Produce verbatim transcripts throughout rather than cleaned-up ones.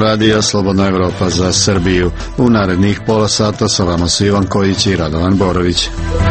radija Slobodna Evropa za Srbiju. U narednih pola sata sa vama su Ivan Kojić i Radovan Borović.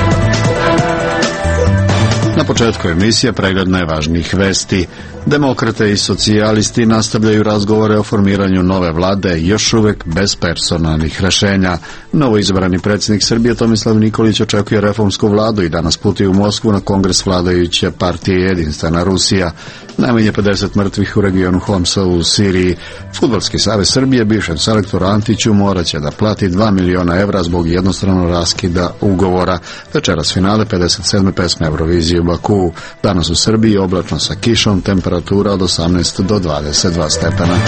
Na početku emisije pregled najvažnijih vesti. Demokrate i socijalisti nastavljaju razgovore o formiranju nove vlade, još uvek bez personalnih rešenja. Novoizabrani predsjednik Srbije Tomislav Nikolić očekuje reformsku vladu i danas putuje u Moskvu na kongres vladajuće partije Jedinstvena Rusija. Najmanje pedeset mrtvih u regionu Homsa u Siriji. Fudbalski savez Srbije bivšem selektoru Antiću moraće da plati dva miliona evra zbog jednostranog raskida ugovora. Večeras finale pedeset sedme pesme Eurovizije u Bakuu. Danas u Srbiji oblačno sa kišom, temperatura od osamnaest do dvadeset dva stepena.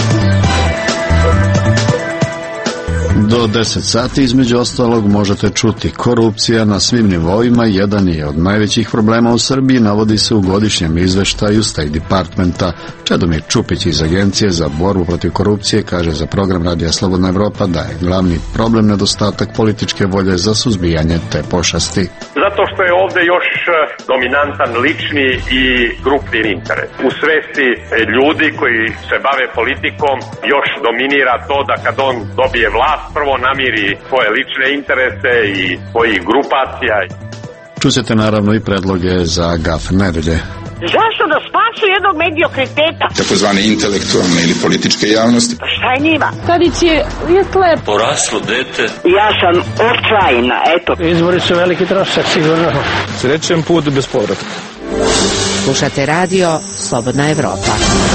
Do deset sati između ostalog možete čuti: korupcija na svim nivoima jedan je od najvećih problema u Srbiji, navodi se u godišnjem izveštaju State Departmenta. Čedomir Čupić iz Agencije za borbu protiv korupcije kaže za program Radija Slobodna Evropa da je glavni problem nedostatak političke volje za suzbijanje te pošasti. Zato što je ovdje još dominantan lični i grupni interes. U svesti ljudi koji se bave politikom još dominira to da kad on dobije vlast, prvo namiri svoje lične interese i svojih grupacija. Čućete naravno i predloge za gaf nedelje. Zašto da spasu jednog mediokriteta? Takozvane intelektualne ili političke javnosti. Pa šta je njima? Tadić je uvijek poraslo dete. Ja sam očajna, eto. Izbori su veliki trošak, sigurno. Srećen put bez povratka. Slušate radio Slobodna Evropa.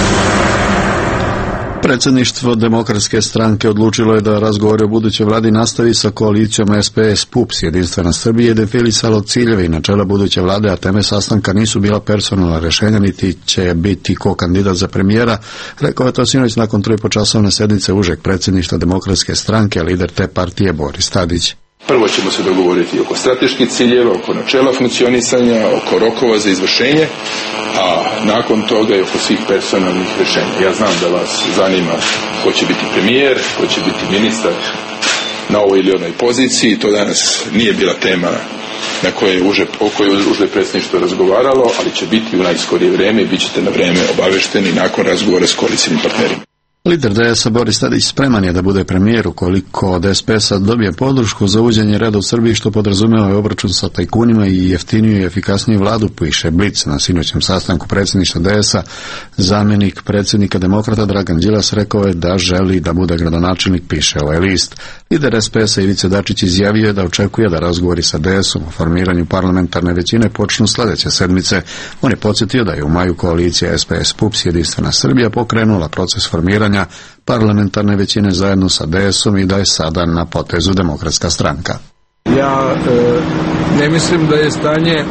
Predsjedništvo Demokratske stranke odlučilo je da razgovore o budućoj vladi nastavi sa koalicijom es pe es PUPS. Jedinstvena Srbija je definisalo ciljeve i načela buduće vlade, a teme sastanka nisu bila personalna rešenja, niti će biti ko kandidat za premijera. Rekao je to sinoć nakon troipečasovne sednice užeg predsjedništva Demokratske stranke, lider te partije Boris Tadić. Prvo ćemo se dogovoriti oko strateških ciljeva, oko načela funkcionisanja, oko rokova za izvršenje, a nakon toga i oko svih personalnih rješenja. Ja znam da vas zanima ko će biti premijer, ko će biti ministar na ovoj ili onoj poziciji. To danas nije bila tema na koje je uže, o kojoj je uže predsjedništvo razgovaralo, ali će biti u najskorije vrijeme i bit ćete na vrijeme obavešteni nakon razgovora s koalicijnim partnerima. Lider de es a Boris Tadić spreman je da bude premijer ukoliko od es pe es-a dobije podršku za uvođenje reda u Srbiji, što podrazumeva i obračun sa tajkunima i jeftiniju i efikasniju vladu, piše Blic. Na sinoćnom sastanku predsjedništva de es a zamjenik predsjednika Demokrata Dragan Đilas rekao je da želi da bude gradonačelnik, piše ovaj list. Lider es pe es-a Ivica Dačić izjavio je da očekuje da razgovori sa de es-om o formiranju parlamentarne većine počnu sljedeće sedmice. On je podsjetio da je u maju koalicija es pe es PUPS Jedinstvena Srbija pokrenula proces formiranja parlamentarne većine zajedno sa de es-om i da je sada na potezu Demokratska stranka. Ja e, ne mislim da je stanje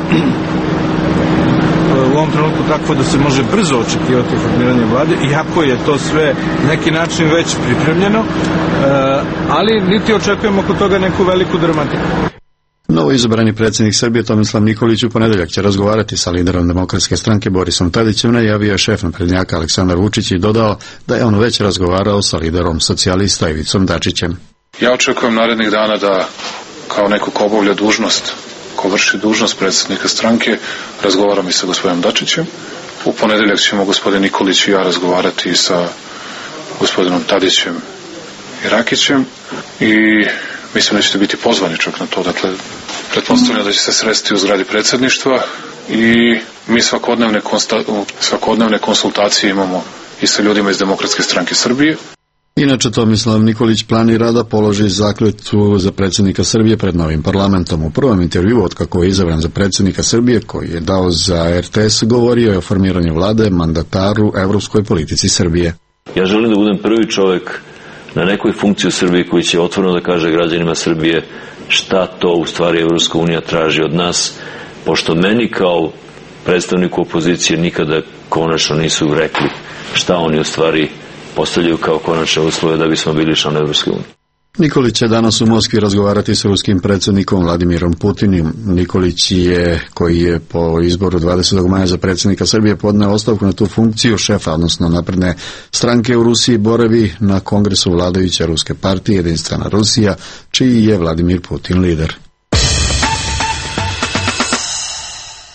u ovom trenutku takvo da se može brzo očekivati formiranje vlade, iako je to sve na neki način već pripremljeno, e, ali niti očekujemo oko toga neku veliku dramatiku. Novo izabrani predsjednik Srbije Tomislav Nikolić u ponedjeljak će razgovarati sa liderom Demokratske stranke Borisom Tadićem, najavio je šef naprednjaka Aleksandar Vučić i dodao da je on već razgovarao sa liderom socijalista Ivicom Dačićem. Ja očekujem narednih dana da kao neko ko obavlja dužnost, ko vrši dužnost predsjednika stranke, razgovaram i sa gospodinom Dačićem. U ponedjeljak ćemo gospodin Nikolić i ja razgovarati i sa gospodinom Tadićem i Rakićem i mislim da ćete biti pozvani čak na to. Dakle, pretpostavljam da će se sresti u zgradi predsjedništva i mi svakodnevne, konsta, svakodnevne konsultacije imamo i sa ljudima iz Demokratske stranke Srbije. Inače, Tomislav Nikolić planira da položi zakletvu za predsjednika Srbije pred novim parlamentom. U prvom intervjuu od kako je izabran za predsjednika Srbije, koji je dao za er te es, govorio je o formiranju vlade, mandataru, evropskoj politici Srbije. Ja želim da budem prvi čovjek na nekoj funkciji u Srbiji koji će otvoreno da kaže građanima Srbije šta to u stvari Evropska unija traži od nas, pošto meni kao predstavniku opozicije nikada konačno nisu rekli šta oni u stvari postavljaju kao konačne uslove da bismo bili član Evropske unije. Nikolić će danas u Moskvi razgovarati s ruskim predsjednikom Vladimirom Putinom. Nikolić je, koji je po izboru dvadesetog maja za predsjednika Srbije podneo ostavku na tu funkciju šefa, odnosno napredne stranke u Rusiji, boravi na kongresu vladajuće ruske partije Jedinstvena Rusija, čiji je Vladimir Putin lider.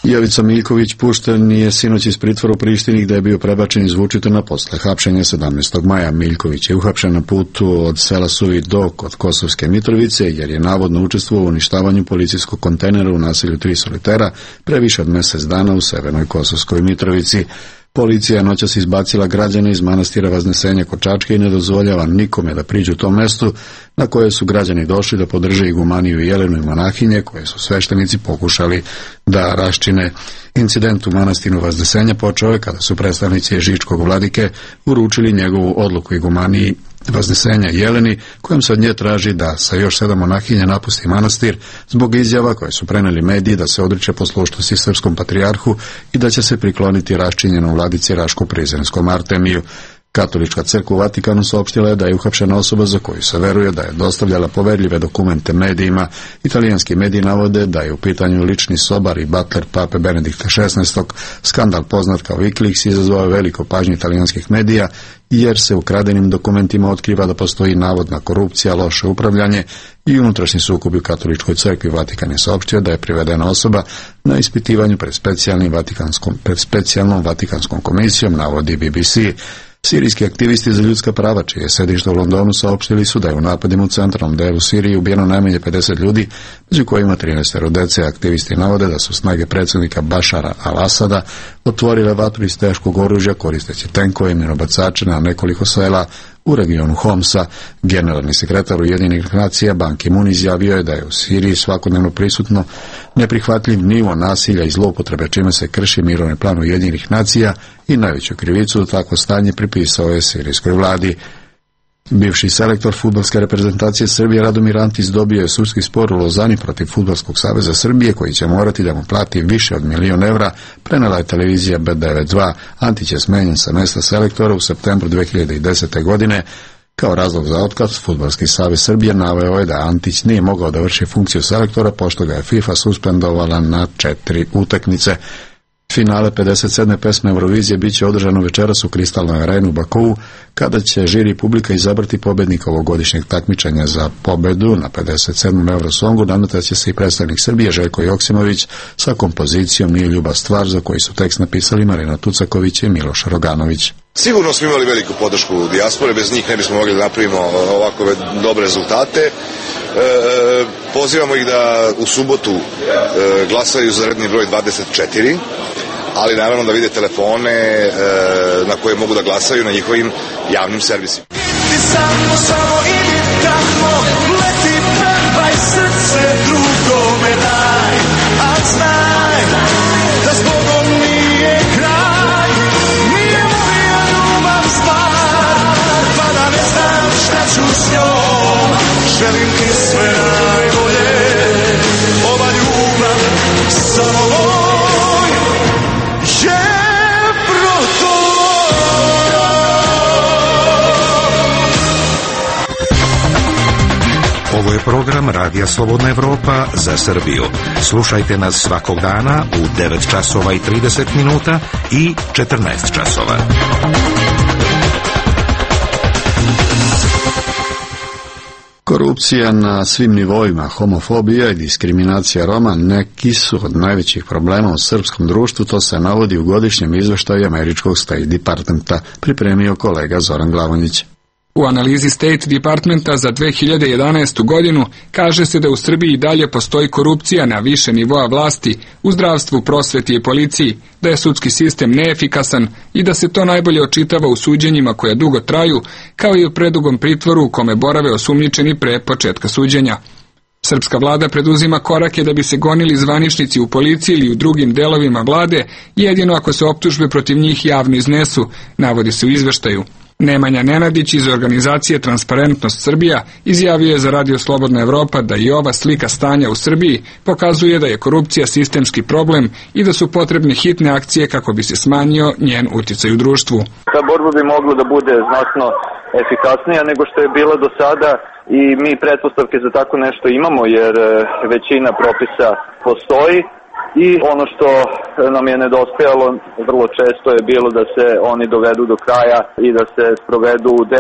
Jovica Miljković pušten je sinoć iz pritvora u Prištini gde je bio prebačen iz Vučitona posle hapšenja sedamnaestog maja. Miljković je uhapšen na putu od sela Suvi do kod Kosovske Mitrovice jer je navodno učestvovao u uništavanju policijskog kontejnera u naselju Tri Solitera pre više od mesec dana u severnoj Kosovskoj Mitrovici. Policija je noćas izbacila građane iz manastira Vaznesenja kod Čačke i ne dozvoljava nikome da priđu u tom mestu na koje su građani došli da podrže igumaniju Jelenu i monahinje koje su sveštenici pokušali da raščine. Incident u manastiru Vaznesenja počeo je kada su predstavnici ježičkog vladike uručili njegovu odluku igumaniji Vaznesenja Jeleni, kojom se od nje traži da sa još sedam monahinja napusti manastir zbog izjava koje su preneli mediji da se odriče poslušnosti srpskom patrijarhu i da će se prikloniti raščinjenom vladici Raško-Prizrenskom Artemiju. Katolička crkva u Vatikanu saopštila je da je uhapšena osoba za koju se veruje da je dostavljala poverljive dokumente medijima. Italijanski mediji navode da je u pitanju lični sobar i butler pape Benedikta šesnaestog. Skandal poznat kao Wikileaks izazvao je veliko pažnje italijanskih medija jer se u kradenim dokumentima otkriva da postoji navodna korupcija, loše upravljanje i unutrašnji sukob u Katoličkoj crkvi. Vatikan je saopštio da je privedena osoba na ispitivanju pred specijalnim Vatikanskom, pred specijalnom Vatikanskom komisijom, navodi B B C. Sirijski aktivisti za ljudska prava, čije je sedište u Londonu, saopštili su da je u napadima u centralnom delu Sirije ubijeno najmanje pedeset ljudi, među kojima trinaest dece. Aktivisti navode da su snage predsjednika Bašara al-Asada otvorile vatru iz teškog oružja koristeći tenkove i minobacače na nekoliko sela u regionu Homsa. Generalni sekretar Ujedinjenih nacija Ban Ki-moon izjavio je da je u Siriji svakodnevno prisutno neprihvatljiv nivo nasilja i zloupotrebe, čime se krši mirovni plan Ujedinjenih nacija i najveću krivicu za takvo stanje pripisao je sirijskoj vladi. Bivši selektor fudbalske reprezentacije Srbije Radomir Antić dobio je sudski spor u Lozani protiv Fudbalskog saveza Srbije koji će morati da mu plati više od milion evra, prenela je televizija B devedeset dva. Antić je smenjen sa mesta selektora u septembru dve hiljade desete. godine. Kao razlog za otkaz, Fudbalski savez Srbije naveo je da Antić nije mogao da vrši funkciju selektora pošto ga je FIFA suspendovala na četiri utakmice. Finale pedeset sedme pesme Eurovizije biće održano večeras u Kristalnoj areni u Bakou, kada će žiri publika izabrati pobednika ovogodišnjeg takmičenja. Za pobedu na pedeset sedmom Eurosongu nadmetaće se i predstavnik Srbije Željko Joksimović sa kompozicijom Nije ljubav stvar, za koji su tekst napisali Marina Tucaković i Miloš Roganović. Sigurno smo imali veliku podršku dijaspore, bez njih ne bismo mogli da napravimo ovakve dobre rezultate. E, pozivamo ih da u subotu e, glasaju za redni broj dvadeset četiri, ali naravno da vide telefone e, na koje mogu da glasaju na njihovim javnim servisima. Samo, samo idi tamo, leti, pevaj srce drugome daj, a znaj da s Bogom nije kraj, nije moja ljubav stvar, pa da ne znam šta ću s njom, želim ti sve najbolje, ova ljubav samo moj je proto. Ovo je program Radija Slobodna Evropa za Srbiju. Slušajte nas svakog dana u devet časova i trideset minuta i četrnaest časova. Korupcija na svim nivoima, homofobija i diskriminacija Roma neki su od najvećih problema u srpskom društvu, to se navodi u godišnjem izveštaju američkog State Departmenta, pripremio kolega Zoran Glavonjić. U analizi State Departmenta za dve hiljade jedanaestu. godinu kaže se da u Srbiji dalje postoji korupcija na više nivoa vlasti, u zdravstvu, prosveti i policiji, da je sudski sistem neefikasan i da se to najbolje očitava u suđenjima koja dugo traju, kao i u predugom pritvoru u kome borave osumnjičeni pre početka suđenja. Srpska vlada preduzima korake da bi se gonili zvaničnici u policiji ili u drugim delovima vlade, jedino ako se optužbe protiv njih javno iznesu, navodi se u izveštaju. Nemanja Nenadić iz organizacije Transparentnost Srbija izjavio je za Radio Slobodna Evropa da i ova slika stanja u Srbiji pokazuje da je korupcija sistemski problem i da su potrebne hitne akcije kako bi se smanjio njen uticaj u društvu. Ta borba bi mogla da bude znatno efikasnija nego što je bila do sada i mi pretpostavke za tako nešto imamo jer većina propisa postoji. I ono što nam je nedostajalo vrlo često je bilo da se oni dovedu do kraja i da se sprovedu u delo.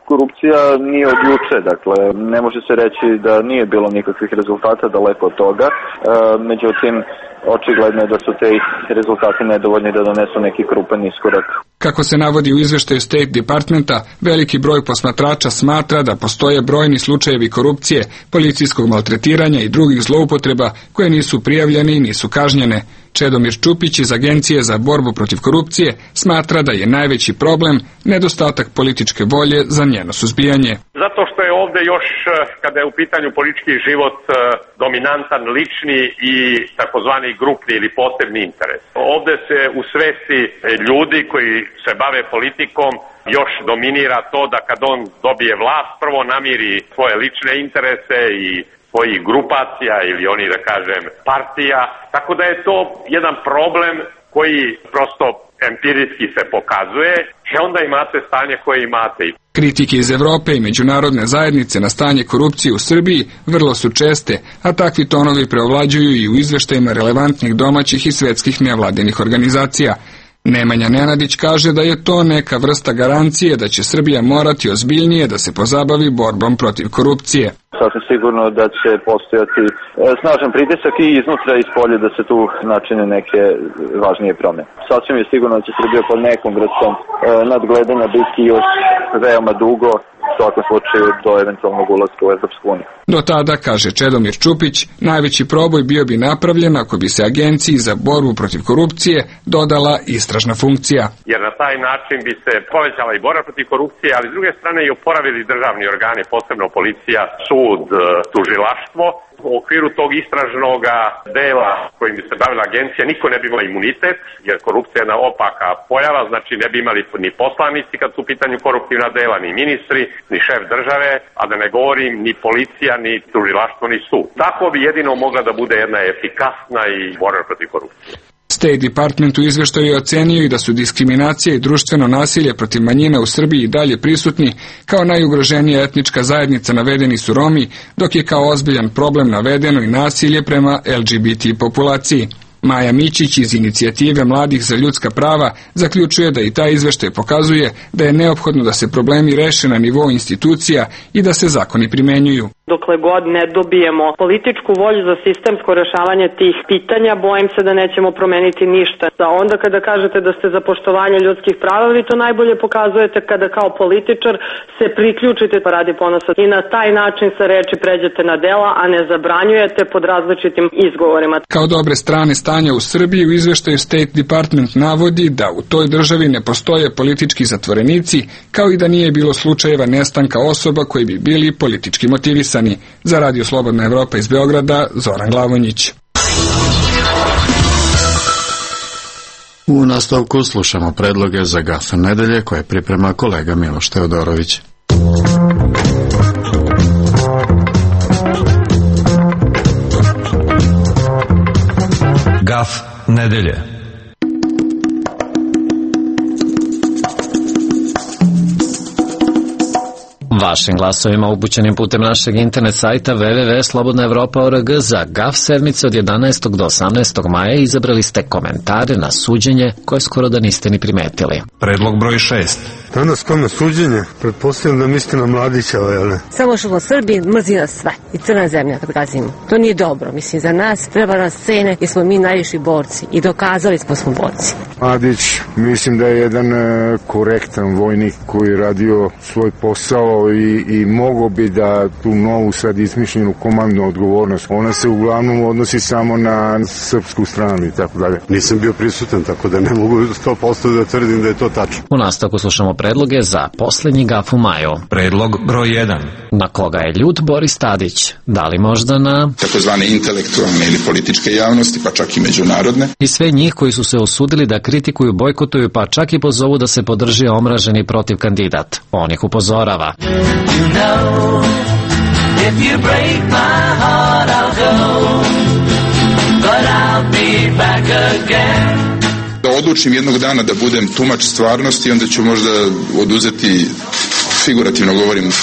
Korupcija nije od juče, dakle ne može se reći da nije bilo nikakvih rezultata, daleko od toga, e, međutim očigledno je da su te rezultati nedovoljni da donesu neki krupan iskorak. Kako se navodi u izveštaju State Departmenta, veliki broj posmatrača smatra da postoje brojni slučajevi korupcije, policijskog maltretiranja i drugih zloupotreba koje nisu prijavljene i nisu kažnjene. Čedomir Čupić iz Agencije za borbu protiv korupcije smatra da je najveći problem nedostatak političke volje za njeno suzbijanje. Zato što je ovde još, kada je u pitanju politički život, dominantan lični i takozvani grupni ili posebni interes. Ovde se u svesti ljudi koji se bave politikom još dominira to da kad on dobije vlast, prvo namiri svoje lične interese i svojih grupacija ili oni da kažem partija, tako da je to jedan problem koji prosto empirijski se pokazuje i onda imate stanje koje imate. Kritike iz Evrope i međunarodne zajednice na stanje korupcije u Srbiji vrlo su česte, a takvi tonovi preovlađuju i u izveštajima relevantnih domaćih i svetskih nevladinih organizacija. Nemanja Nenadić kaže da je to neka vrsta garancije da će Srbija morati ozbiljnije da se pozabavi borbom protiv korupcije. Sasvim sigurno da će postojati snažan pritisak i iznutra i spolje da se tu načine neke važnije promjene. Sasvim je sigurno da će Srbija pod nekom vrstom nadgledanja biti još veoma dugo, u svakom slučaju do eventualnog ulaska u Evropsku uniju. Do tada, kaže Čedomir Čupić, najveći proboj bio bi napravljen ako bi se Agenciji za borbu protiv korupcije dodala istražna funkcija. Jer na taj način bi se povećala i borba protiv korupcije, ali s druge strane i oporavili državni organi, posebno policija, sud, tužilaštvo. U okviru tog istražnog dela kojim bi se bavila agencija niko ne bi imao imunitet, jer korupcija je jedna opaka pojava, znači ne bi imali ni poslanici kad su u pitanju koruptivna dela, ni ministri, ni šef države, a da ne govorim ni policija, ni tužilaštvo, ni sud. Tako bi jedino mogla da bude jedna efikasna i borba protiv korupcije. State Department u izveštaju je ocenio i da su diskriminacija i društveno nasilje protiv manjina u Srbiji i dalje prisutni, kao najugroženija etnička zajednica navedeni su Romi, dok je kao ozbiljan problem navedeno i nasilje prema L G B T populaciji. Maja Mićić iz Inicijative mladih za ljudska prava zaključuje da i taj izveštaj pokazuje da je neophodno da se problemi reše na nivou institucija i da se zakoni primenjuju. Dokle god ne dobijemo političku volju za sistemsko rešavanje tih pitanja, bojim se da nećemo promeniti ništa. Da onda kada kažete da ste za poštovanje ljudskih prava, vi to najbolje pokazujete kada kao političar se priključite pa radi ponosa i na taj način sa reči pređete na dela, a ne zabranjujete pod različitim izgovorima. Kao dobre strane stanja u Srbiji u izveštaju State Department navodi da u toj državi ne postoje politički zatvorenici, kao i da nije bilo slučajeva nestanka osoba koji bi bili politički motivisani. Za Radio Slobodna Evropa iz Beograda, Zoran Glavonjić. U nastavku slušamo predloge za gaf nedelje koje priprema kolega Miloš Teodorović. Gaf nedelje. Vašim glasovima upućenim putem našeg internet sajta w w w tačka slobodna evropa tačka org za gaf sedmice od jedanaestog do osamnaestog maja izabrali ste komentare na suđenje koje skoro da niste ni primetili. Predlog broj šest. Danas kao na suđenje, pretpostavljam da mislite na Mladićeva, jel ne? Samo što smo Srbi, mrzi nas sve. I crna zemlja kad gazimo. To nije dobro, mislim, za nas treba nas cene jer smo mi najviši borci. I dokazali smo smo borci. Mladić, mislim da je jedan e, korektan vojnik koji je radio svoj posao i, i mogo bi da tu novu sad izmišljenu komandnu odgovornost. Ona se uglavnom odnosi samo na srpsku stranu i tako dalje. Nisam bio prisutan, tako da ne mogu sto posto da tvrdim da je to tačno. U nastavku slušamo predloge za poslednji gaf u maju. Predlog broj jedan. Na koga je ljut Boris Tadić? Da li možda na takozvane intelektualne ili političke javnosti, pa čak i međunarodne? I sve njih koji su se osudili da kritikuju, bojkotuju, pa čak i pozovu da se podrži omraženi protiv kandidat. On ih upozorava. You know, if you break my heart, I'll go, but I'll be back again. Da odlučim jednog dana da budem tumač stvarnosti, onda ću možda oduzeti, figurativno govorim,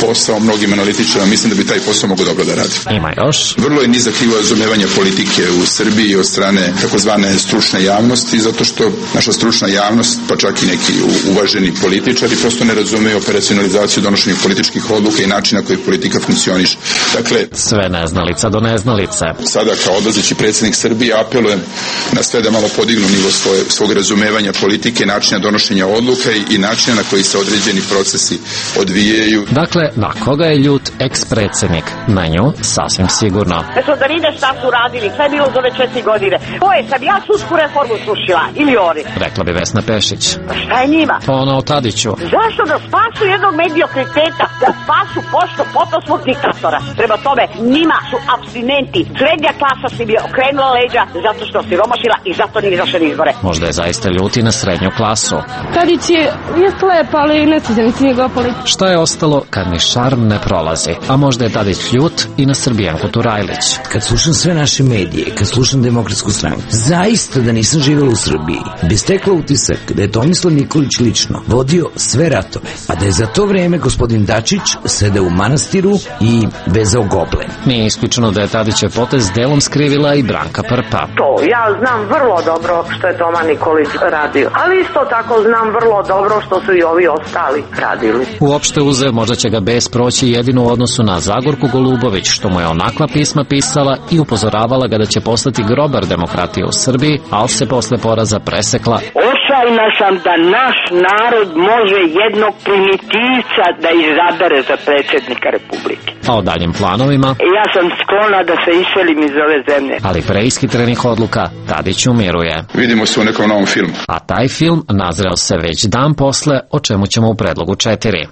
posao mnogim analitičarima, mislim da bi taj posao mogo dobro da radi. Ima još. Vrlo je nizak nivo razumevanja politike u Srbiji od strane takozvane stručne javnosti, zato što naša stručna javnost, pa čak i neki uvaženi političari, prosto ne razumeju operacionalizaciju donošenja političkih odluka i načina koji politika funkcioniše. Dakle, sve neznalica do neznalice. Sada kao odlazeći predsjednik Srbije apelujem na sve da malo podignu nivo svoje, svog razumevanja politike, načina donošenja odluka i, i načina na koji se određeni procesi odvijaju. Dakle, na koga je ljut eks-predsjednik? Na nju sasvim sigurno. Mesto da vide šta su radili, šta je bilo za ove četiri godine. To je, sam ja sudsku reformu slušila, ili oni. Rekla bi Vesna Pešić. Šta je njima? Ona o Tadiću. Zašto da spasu jednog mediokriteta, da spasu pošto potom svog diktatora? Prema tome, njima su apstinenti. Srednja klasa si bi okrenula leđa zato što si romašila i zato nije izašao na izbore. Možda je zaista ljuti na srednju klasu. Tadić je, je lep, ali ne sviđa mi se njegova politika. Šta je ostalo kad ni šarm ne prolazi? A možda je Tadić ljut i na Srbijanku Turajlić. Kad slušam sve naše medije, kad slušam Demokratsku stranku, zaista da nisam živjela u Srbiji, bi stekla utisak da je Tomislav Nikolić lično vodio sve ratove, a da je za to vreme gospodin Dačić sedeo u manastiru i vezao goble. Nije isključeno da je Tadićev potez delom skrivila i Branka Prpa. To, ja znam vrlo dobro što je Toma Nikolić radio, ali isto tako znam vrlo dobro što su i ovi ostali radili. Uopšte uze, možda će ga bes proći jedino u odnosu na Zagorku Golubović, što mu je onakva pisma pisala i upozoravala ga da će postati grobar demokratije u Srbiji, ali se posle poraza presekla. Očajna sam da naš narod može jednog primitivca da izabere za predsjednika Republike. A o daljim planovima? Ja sam sklona da se iselim iz ove zemlje. Ali pre ishitrenih odluka Tadić umiruje. Vidimo se u nekom novom filmu. A taj film nazreo se već dan posle, o čemu ćemo u predlogu četiri.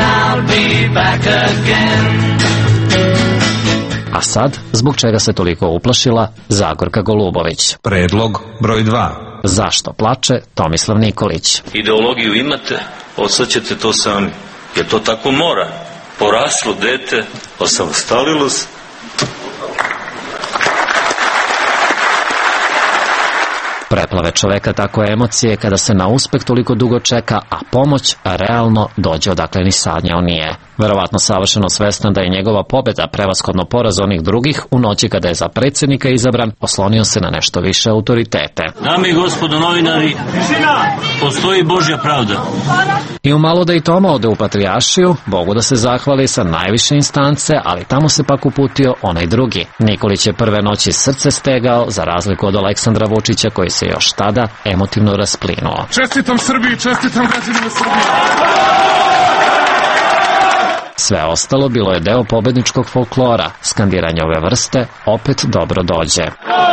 A sad, zbog čega se toliko uplašila Zagorka Golubović? Predlog broj dva. Zašto plače Tomislav Nikolić? Ideologiju imate, osjećate to sami. Jer to tako mora. Poraslo dete, osamostalilo se. Preplave čoveka tako emocije kada se na uspeh toliko dugo čeka, a pomoć realno dođe odakle ni sanjao nije. Verovatno savršeno svestan da je njegova pobeda prevashodno poraz onih drugih, u noći kada je za predsjednika izabran, oslonio se na nešto više autoritete. Dame i gospodo novinari, postoji Božja pravda. I umalo da i Toma ode u Patrijaršiju, Bogu da se zahvali sa najviše instance, ali tamo se pak uputio onaj drugi. Nikolić je prve noći srce stegao, za razliku od Aleksandra Vučića koji se još tada emotivno rasplinuo. Čestitam Srbiji, čestitam građanima Srbije. Sve ostalo bilo je deo pobedničkog folklora. Skandiranje ove vrste opet dobro dođe.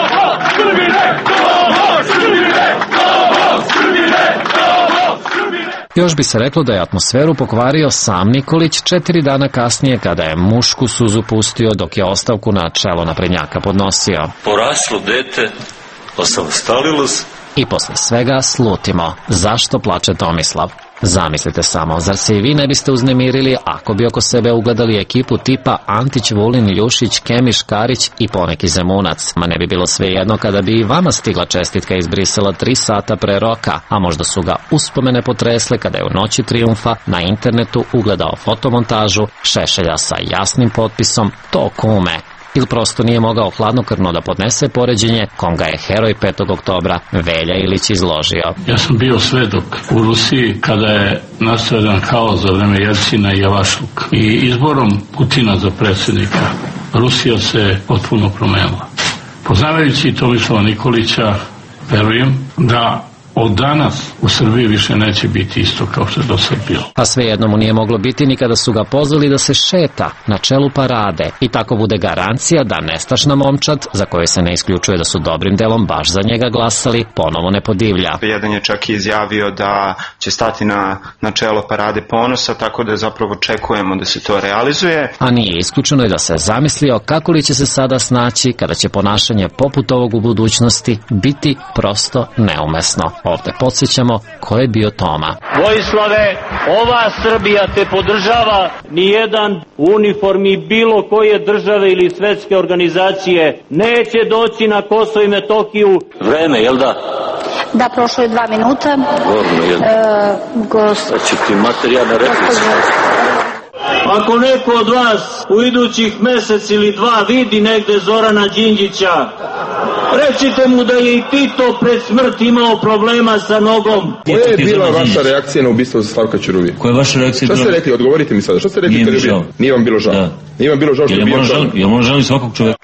Još bi se reklo da je atmosferu pokvario sam Nikolić četiri dana kasnije kada je mušku suzu pustio dok je ostavku na čelo naprednjaka podnosio. Poraslo dete, osamostalilo se. I posle svega slutimo. Zašto plače Tomislav? Zamislite samo, zar se i vi ne biste uznemirili ako bi oko sebe ugledali ekipu tipa Antić, Vulin, Ljušić, Kemiš, Karić i poneki Zemunac? Ma ne bi bilo svejedno kada bi i vama stigla čestitka iz Brisela tri sata pre roka, a možda su ga uspomene potresle kada je u noći trijumfa na internetu ugledao fotomontažu Šešelja sa jasnim potpisom "To kume", ili prosto nije mogao hladnokrvno da podnese poređenje kom ga je heroj petog oktobra Velja Ilić izložio. Ja sam bio svedok u Rusiji kada je nastavljan haos za vreme Jelcina i Javašluk. I izborom Putina za predsjednika Rusija se potpuno promenila. Poznavajući Tomislava Nikolića, verujem da od danas u Srbiji više neće biti isto kao što je do sad bilo. A svejedno mu nije moglo biti ni kada su ga pozvali da se šeta na čelu parade i tako bude garancija da nestašna momčad, za koju se ne isključuje da su dobrim delom baš za njega glasali, ponovo ne podivlja. Jedan je čak i izjavio da će stati na, na čelo parade ponosa, tako da zapravo očekujemo da se to realizuje. A nije isključeno i da se zamislio kako li će se sada snaći kada će ponašanje poput ovog u budućnosti biti prosto neumesno. Ovde podsjećamo ko je bio Toma. Vojislave, ova Srbija te podržava, nijedan u uniformi bilo koje države ili svetske organizacije neće doći na Kosovo i Metohiju. Vreme, jel da? Da, prošlo je dva minuta. Gorno, jel? E, gost... Da će ti materijalna replika. Ako neko od vas u idućih mesec ili dva vidi negde Zorana Đinđića, recite mu da je i Tito pred smrt imao problema sa nogom. Koja je bila vaša reakcija na ubistvo za Slavka Ćuruvije? Koja je vaša reakcija? Šta ste rekli? Odgovorite mi sada. Šta ste rekli kad je bio? Nije vam bilo žao. Da. Nije vam bilo žao što je bio žao. Ja možda žalim svakog čoveka.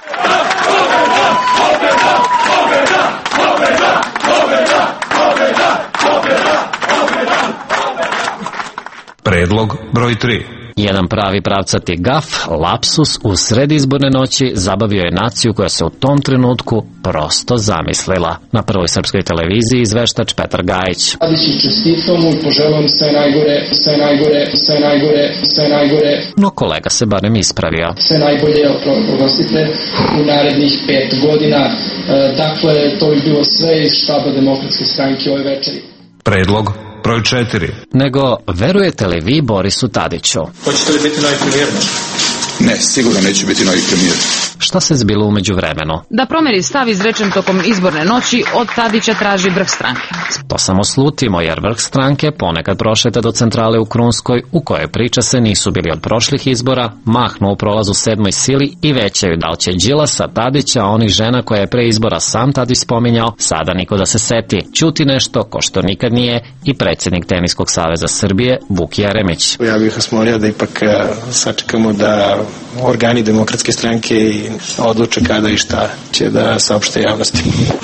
Predlog broj tri. Jedan pravi pravcati gaf, lapsus u sred izborne noći zabavio je naciju koja se u tom trenutku prosto zamislila. Na Prvoj srpskoj televiziji izveštač Petar Gajić. Tadiću čestitam mu i poželim sve najgore, sve najgore, sve najgore, sve najgore. No kolega se barem ispravio. Sve najbolje, oprostite, u narednih pet godina. Dakle, to bi bilo sve iz štaba Demokratske stranke ove večeri. Predlog broj četiri. Nego, verujete li vi Borisu Tadiću? Hoćete li biti novi premijer? Ne, sigurno neće biti novi premijer. Šta se zbilo umeđu vremenu? Da promeri stav izrečen tokom izborne noći, od Tadića traži vrh stranke. To samo slutimo, jer vrh stranke ponekad prošeta do centrale u Krunskoj, u kojoj priča se nisu bili od prošlih izbora, mahnu u prolazu sedmoj sili i većaju da li će Đilasa, Tadića, onih žena koje je pre izbora sam Tadić spominjao, sada niko da se seti. Ćuti nešto ko što nikad nije i predsjednik Teniskog saveza Srbije, Vuk Jeremić. Ja bih vas molio da ipak sačekamo da organi Demokratske stranke i odluče kada i šta će da saopšte javnosti.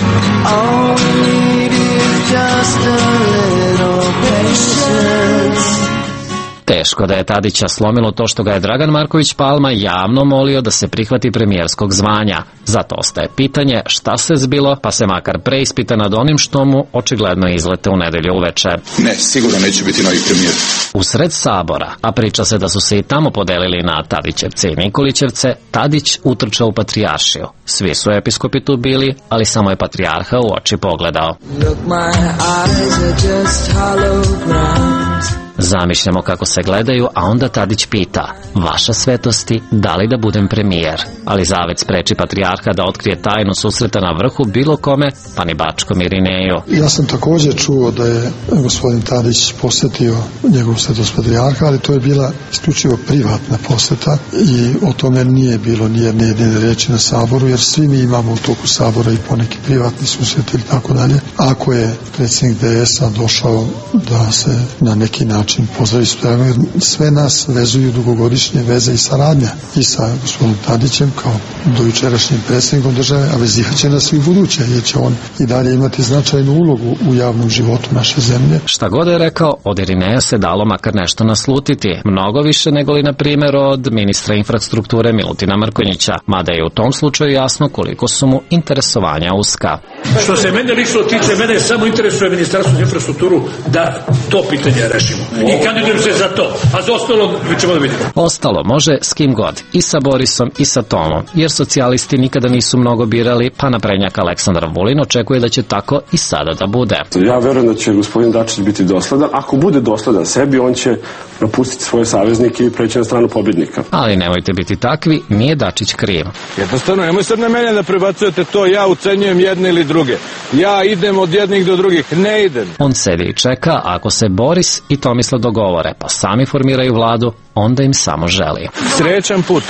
Teško da je Tadića slomilo to što ga je Dragan Marković Palma javno molio da se prihvati premijerskog zvanja. Zato ostaje pitanje šta se zbilo, pa se makar preispita nad onim što mu očigledno izlete u nedelju uveče. Ne, sigurno neće biti novi premijer. U sred Sabora, a priča se da su se i tamo podelili na Tadićevce i Nikolićevce, Tadić utrčao u Patrijaršiju. Svi su episkopi tu bili, ali samo je Patrijarha u oči pogledao. Look, my eyes are just holograms. Zamišljamo kako se gledaju, a onda Tadić pita, vaša svetosti, da li da budem premijer? Ali zavet spreči Patrijarha da otkrije tajnu susreta na vrhu bilo kome, pa ni Bačkom Irineju. Ja sam također čuo da je gospodin Tadić posjetio njegov svetost Patrijarha, ali to je bila isključivo privatna posjeta i o tome nije bilo ni jedne jedine reči na Saboru, jer svi mi imamo u toku Sabora i poneki privatni susret ili tako dalje. Ako je predsjednik D S A došao da se na neki način pozdravi spremno, jer sve nas vezuju dugogodišnje veze i saradnja i sa gospodinom Tadićem kao dojučerašnjim predsjednikom države, a vezivat će nas i u buduće, jer će on i dalje imati značajnu ulogu u javnom životu naše zemlje. Šta god je rekao, od Irineja se dalo makar nešto naslutiti, mnogo više nego li na primjer od ministra infrastrukture Milutina Mrkonjića, mada je u tom slučaju jasno koliko su mu interesovanja uska. Što se mene lično tiče, mene samo interesuje ministarstvo za infrastrukturu da to pitanje rešimo. I kandidujem se za to, a za ostalo ćemo da vidimo. Ostalo može s kim god, i sa Borisom i sa Tomom, jer socijalisti nikada nisu mnogo birali, pa naprednjak Aleksandar Vulin očekuje da će tako i sada da bude. Ja verujem da će gospodin Dačić biti dosledan. Ako bude dosledan sebi, on će napustiti svoje saveznike i preći na stranu pobjednika. Ali nemojte biti takvi, nije Dačić kriv. Jednostavno, nemoj sad na mene da prebacujete to, ja ucenjujem jedne ili druge. Ja idem od jednih do drugih, ne idem. On sedi i čeka, ako se Boris i Tomislav dogovore, pa sami formiraju vladu, onda im samo želi. Srećan put.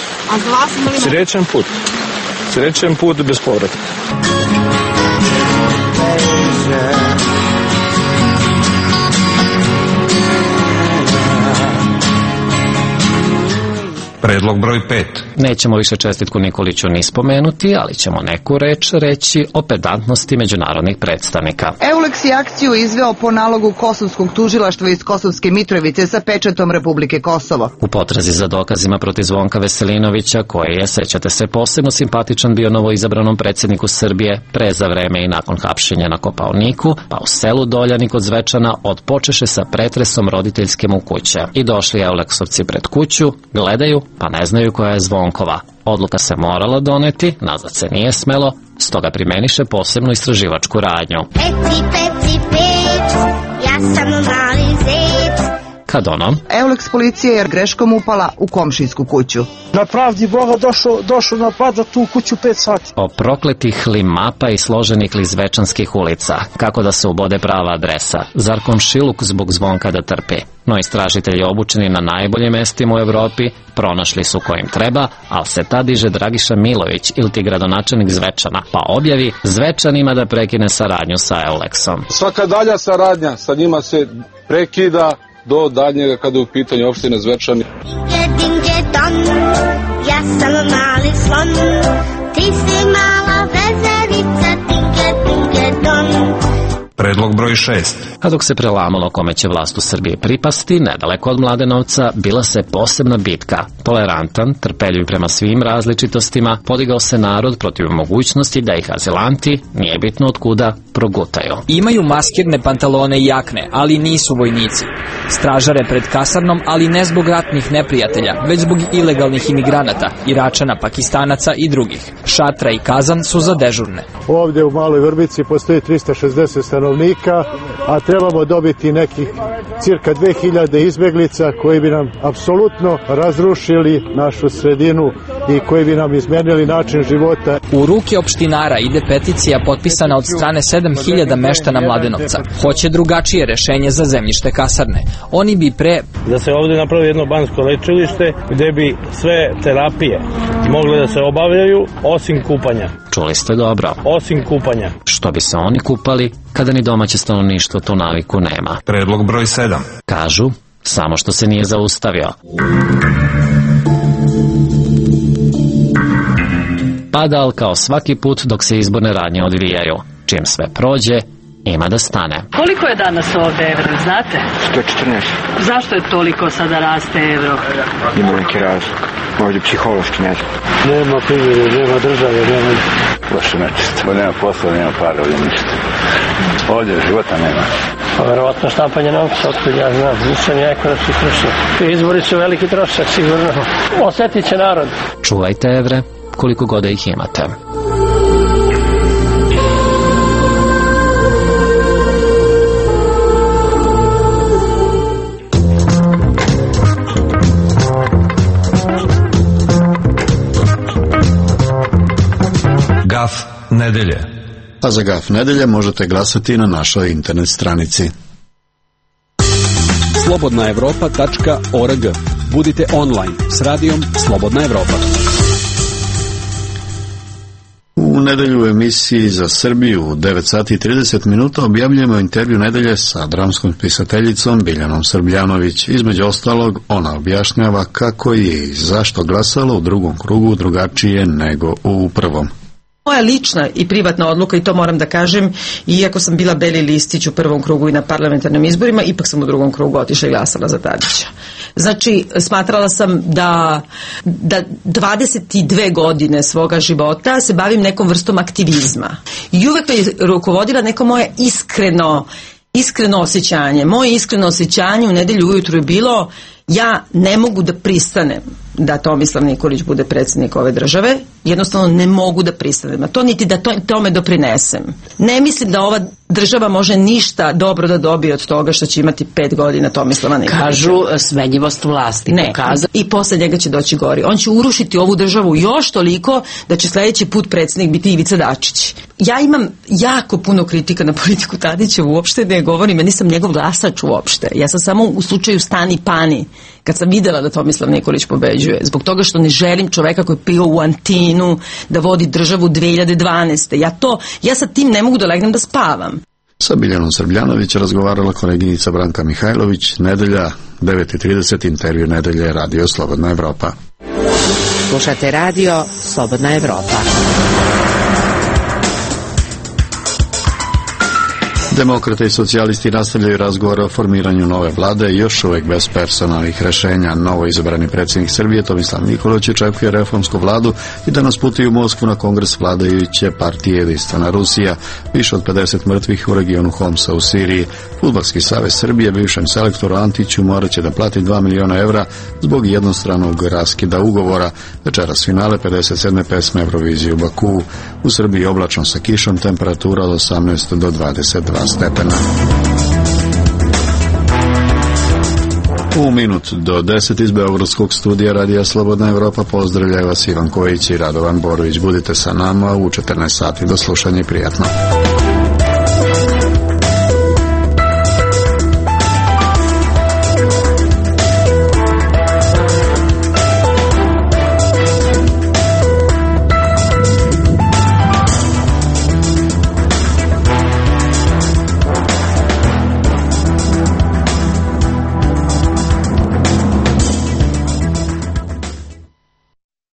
Srećan put. Srećan put bez povrata. Predlog broj pet. Nećemo više čestitku Nikoliću ni spomenuti, ali ćemo neku reč reći o pedantnosti međunarodnih predstavnika. Euleks je akciju izveo po nalogu Kosovskog tužilaštva iz Kosovske Mitrovice sa pečatom Republike Kosovo. U potrazi za dokazima protiv Zvonka Veselinovića, koji je, sećate se, posebno simpatičan bio novoizabranom predsjedniku Srbije, pre, za vreme i nakon hapšenja na Kopaoniku, pa u selu Doljani kod Zvečana odpočeše sa pretresom roditeljske mu kuće. I došli Euleksovci pred kuću, gledaju, pa ne znaju koja je Zvonkova. Odluka se morala doneti, nazad se nije smelo, stoga primeniše posebnu istraživačku radnju. Peci, peci, pec, ja sam mali zec. kad ono... Eulex policija je greškom upala u komšinsku kuću. Na pravdi Boga došao, došao napada tu kuću pet sati. O prokletih li mapa i složenih li zvečanskih ulica, kako da se ubode prava adresa, zar komšiluk zbog zvonka da trpi. No istražitelji obučeni na najboljim mestima u Evropi pronašli su ko im treba, ali se tad diže Dragiša Milović ili ti gradonačelnik Zvečana, pa objavi Zvečanima da prekine saradnju sa Eulexom. Svaka dalja saradnja sa njima se prekida do daljnjega kada je u pitanju opština Zvečani. Ja sam mali slon, ti si mala vezerica, dinge, dinge, don. Predlog broj šest. A dok se prelamalo kome će vlast u Srbiji pripasti, nedaleko od Mladenovca bila se posebna bitka. Tolerantan, trpeljiv prema svim različitostima, podigao se narod protiv mogućnosti da ih azilanti, nije bitno od kuda, progutaju. Imaju maskirne pantalone i jakne, ali nisu vojnici. Stražare pred kasarnom, ali ne zbog ratnih neprijatelja, već zbog ilegalnih imigranata, Iračana, Pakistanaca i drugih. Šatra i kazan su za dežurne. Ovdje u Maloj Vrbici postoji trista šezdeset stanovnika, a trebamo dobiti nekih cirka dve hiljade izbeglica koji bi nam apsolutno razrušili našu sredinu i koji bi nam izmenili način života. U ruke opštinara ide peticija potpisana od strane sedam hiljada meštana Mladenovca. Hoće drugačije rešenje za zemljište kasarne. Oni bi pre... Da se ovdje napravi jedno banjsko lečilište gde bi sve terapije mogle da se obavljaju osim kupanja. Čuli ste dobro. Osim kupanja. Što bi se oni kupali kada ni domaće stanovništvo tu naviku nema. Predlog broj sedam. Kažu, samo što se nije zaustavio. Padal kao svaki put dok se izborne radnje odvijaju. Čim sve prođe, ima da stane. Koliko je danas ovdje evro, znate? sto četrnaest. Zašto je toliko sada raste evro? Ima neki razlog. Ovdje psihološki ne znam. Nema privrede, nema države, nema... Loše nečisto. Nema posla, nema para, ovdje ništa. Ovdje života nema. Pa verovatno štampanje novca, otkud ja znam. Nisam ja ekonomski stručnjak. Izbori su veliki trošak, sigurno. Osjetit će narod. Čuvajte evre, koliko god da ih imate. Gaf nedelje. A za Gaf nedelje možete glasati na našoj internet stranici. slobodna evropa tačka org. Budite online s radijom Slobodna Evropa. U nedelju u emisiji za Srbiju u devet sati i trideset minuta objavljujemo intervju nedelje sa dramskom pisateljicom Biljanom Srbljanović. Između ostalog, ona objašnjava kako je i zašto glasala u drugom krugu drugačije nego u prvom. Moja lična i privatna odluka, i to moram da kažem, iako sam bila beli listić u prvom krugu i na parlamentarnim izborima, ipak sam u drugom krugu otišla i glasala za Tadića. Znači, smatrala sam da, da dvadeset dve godine svoga života se bavim nekom vrstom aktivizma. I uvek me je rukovodila neko moje iskreno, iskreno osjećanje. Moje iskreno osjećanje u nedelju ujutru je bilo: ja ne mogu da pristanem da Tomislav Nikolić bude predsjednik ove države, jednostavno ne mogu da pristanem na to, niti da to, tome doprinesem. Ne mislim da ova država može ništa dobro da dobije od toga što će imati pet godina Tomislava Nikolića. Kažu smenjivost vlasti. Ne, pokaza... i posle njega će doći gori. On će urušiti ovu državu još toliko da će sljedeći put predsjednik biti Ivica Dačić. Ja imam jako puno kritika na politiku Tadića, uopšte ne govorim, ja nisam njegov glasač uopšte. Ja sam samo u slučaju stani pani, kad sam videla da Tomislav Nikolić pobeđuje, zbog toga što ne želim čoveka koji je pio u Antinu da vodi državu dve hiljade dvanaeste. Ja to, ja sa tim ne mogu da legnem da spavam. Sa Biljanom Srbljanović razgovarala koleginica Branka Mihajlović. Nedelja, devet i trideset, intervju nedelje, Radio Slobodna Evropa. Slušate Radio Slobodna Evropa. Demokrate i socijalisti nastavljaju razgovore o formiranju nove vlade, još uvek bez personalnih rešenja. Novo izabrani predsjednik Srbije Tomislav Nikolić očekuje reformsku vladu i danas putuje u Moskvu na kongres vladajuće partije Jedinstvena Rusija. Više od pedeset mrtvih u regionu Homsa u Siriji. Fudbalski savez Srbije bivšem selektoru Antiću morat će da plati dva miliona evra zbog jednostranog raskida ugovora. Večeras finale pedeset sedme pesme Eurovizije u Bakuu. U Srbiji oblačno sa kišom, temperatura od osamnaest do dvadeset dva stepena. U minut do deset iz Beogradskog studija Radija Slobodna Evropa pozdravljaju vas Ivan Kojić i Radovan Borović. Budite sa nama u četrnaest sati. Do slušanja i prijatno.